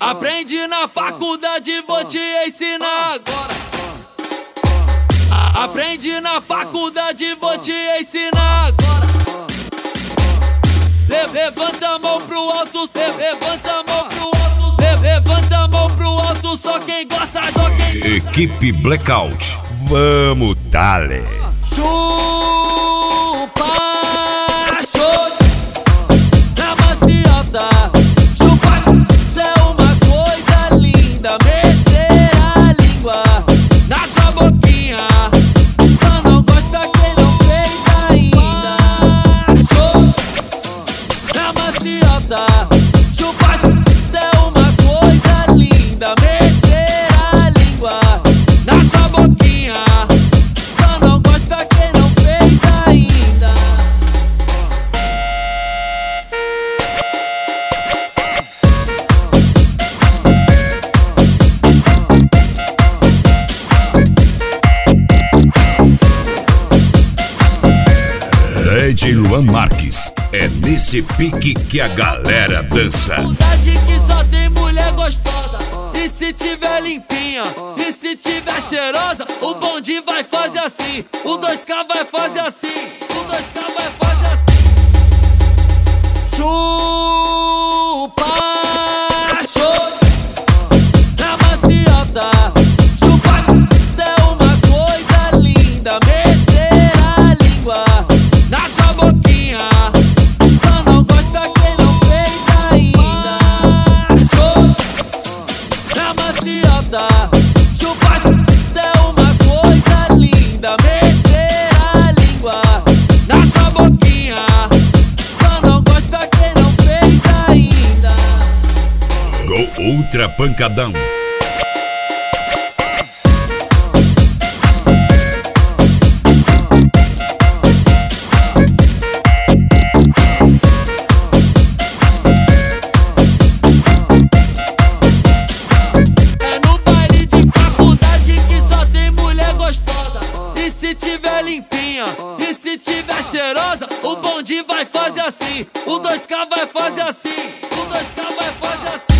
Aprende na faculdade, vou te ensinar agora. Aprende na faculdade, vou te ensinar agora. Levanta a mão pro alto, levanta a mão pro alto, levanta a mão pro alto, só quem gosta, só quem gosta. Equipe Blackout, vamos dale. Chupa, show na maciota. Chupa, cê é uma coisa linda. Meter a língua na sua boquinha, só não gosta quem não fez ainda. Show na maciota. Chupa, cê é uma coisa linda. Meter a língua na sua boquinha, só não gosta quem não fez ainda. DJ Luan Marques, é nesse pique que a galera dança. Faculdade que só tem mulher gostosa. E se tiver limpinha, e se tiver cheirosa, o bonde vai fazer assim, o 2K vai fazer assim, o 2K vai fazer assim. Chupa, show na maciota. Chupa, é uma coisa linda. Meter a língua na sua boquinha, só não gosta quem não fez ainda. Show na maciota. Chupa, é uma coisa linda. Meter a língua na sua boquinha, só não gosta quem não fez ainda. Go Ultra Pancadão. É no baile de faculdade que só tem mulher gostosa. E se tiver limpinha, e se tiver cheirosa, o bonde vai fazer assim, o 2K vai fazer assim, o 2K vai fazer assim.